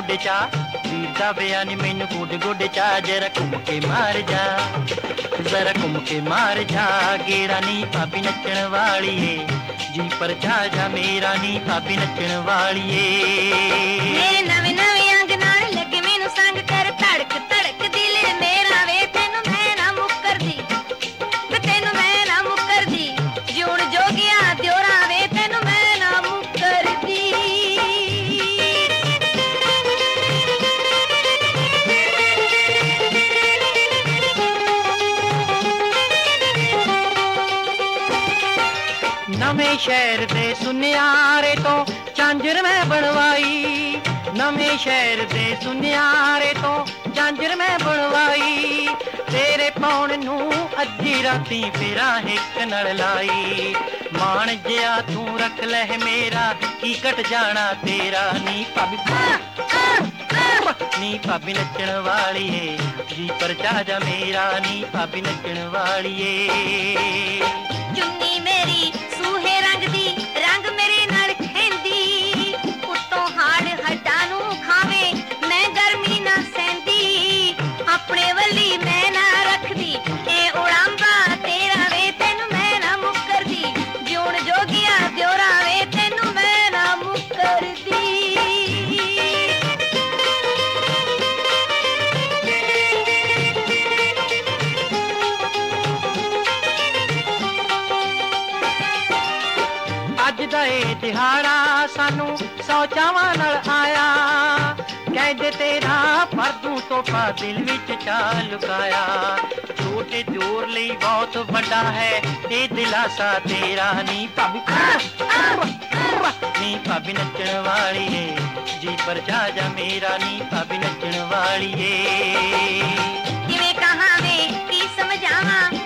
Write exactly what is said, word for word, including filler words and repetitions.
ਗੋਡੇ ਚਾ ਵੀਰ ਦਾ ਬਿਆਨ ਮੈਨੂੰ ਗੋਡੇ ਗੋਡੇ ਚਾ ਜਰਾ ਘੁੰਮ ਕੇ ਮਾਰ ਜਾ ਜ਼ਰਾ ਘੁੰਮ ਕੇ ਮਾਰ ਜਾ ਗੇੜਾ ਨੀ ਭਾਬੀ ਨੱਚਣ ਵਾਲੀਏ ਜੀ ਪਰ ਜਾ ਜਾ ਮੇਰਾ ਨੀ ਭਾਬੀ ਨੱਚਣ ਵਾਲੀਏ ਮੇਰੇ ਨਵੇਂ ਨਵੇਂ ਅੰਗ ਨਾਲ ਲੱਗੇ ਮੈਨੂੰ ਸੰਗ ਕਰ ਧੜਕ ਧੜਕ ਦਿਲ ਮੇਰਾ ਵੇ ਤੈਨੂੰ ਮੈਂ ਨਾ ਮੁੱਕਰਦੀ ਵੇ ਤੈਨੂੰ ਮੈਂ ਨਾ ਮੁੱਕਰਦੀ ਜਿਉਣ ਜੋਗਿਆ ਦਿਓਰਾ ਵੇ ਤੈਨੂੰ ਮੈਂ ਨਾ ਮੁੱਕਰਦੀ ਨਵੇਂ ਸ਼ਹਿਰ ਦੇ ਸੁਨਿਆਰੇ ਤੋਂ ਝਾਂਜਰ ਮੈਂ ਬਣਵਾਈ ਨਵੇਂ ਸ਼ਹਿਰ ਦੇ ਸੁਨਿਆਰੇ ਤੋਂ ਝਾਂਜਰ ਮੈਂ ਬਣਵਾਈ ਤੇਰੇ ਪਾਉਣ ਨੂੰ ਅੱਧੀ ਰਾਤੀ ਫੇਰਾ ਹਿੱਕ ਨਾਲ ਲਾਈ ਮਾਣ ਜਿਆ ਤੂੰ ਰੱਖ ਲੈ ਮੇਰਾ ਕੀ ਘਟ ਜਾਣਾ ਤੇਰਾ ਨੀ ਭਾਬੀ ਨੀ ਭਾਬੀ ਨੱਚਣ ਵਾਲੀਏ ਜੀ ਪਰ ਜਾ ਜਾ ਮੇਰਾ ਨੀ ਭਾਬੀ ਨੱਚਣ ਵਾਲੀਏ ਚੁੰਨੀ ਮੇਰੀ ਸੂਹੇ ਰੰਗ ਦੀ ਰੰਗ ਮੇਰੇ ਨਾਲ ਖੇਂਦੀ ਉੱਤੋਂ ਹਾੜ ਹੱਡਾਂ ਨੂੰ ਖਾਵੇ ਮੈਂ ਗਰਮੀ ਨਾ ਸਹਿੰਦੀ ਆਪਣੇ ਵੱਲੀ ਮੈਂ ਨਾ ਰੱਖਦੀ ਇਹ ਉੜਾਂਬਾ ਤੇਰਾ ਵੇ ਤੈਨੂੰ ਮੈਂ ਨਾ ਮੁੱਕਰਦੀ ਜਿਉਣ ਜੋਗਿਆ ਦਿਓਰਾ ਵੇ ਤੈਨੂੰ ਮੈਂ ਨਾ ਮੁੱਕਰਦੀ ਅੱਜ ਦਾ ਇਹ ਦਿਹਾੜਾ ਸਾਨੂੰ ਸੌ ਚਾਵਾਂ ਨਾਲ ਆਇਆ ਕਹਿੰਦੇ ਤੇਰਾ ਪਰ ਤੂੰ ਤੋਹਫਾ ਦਿਲ ਵਿੱਚ ਚਾ ਲੁਕਾਇਆ ਛੋਟੇ ਦਿਓਰ ਲਈ ਬਹੁਤ ਵੱਡਾ ਹੈ ਇਹ ਦਿਲਾਸਾ ਤੇਰਾ ਨੀ ਭਾਬੀ ਨੀ ਭਾਬੀ ਨੱਚਣ ਵਾਲੀਏ ਜੀ ਪਰ ਜਾ ਜਾ ਮੇਰਾ ਨੀ ਭਾਬੀ ਨੱਚਣ ਵਾਲੀਏ ਕਿਵੇਂ ਕਹਾਂ ਵੇ ਕੀ ਸਮਝਾਵਾਂ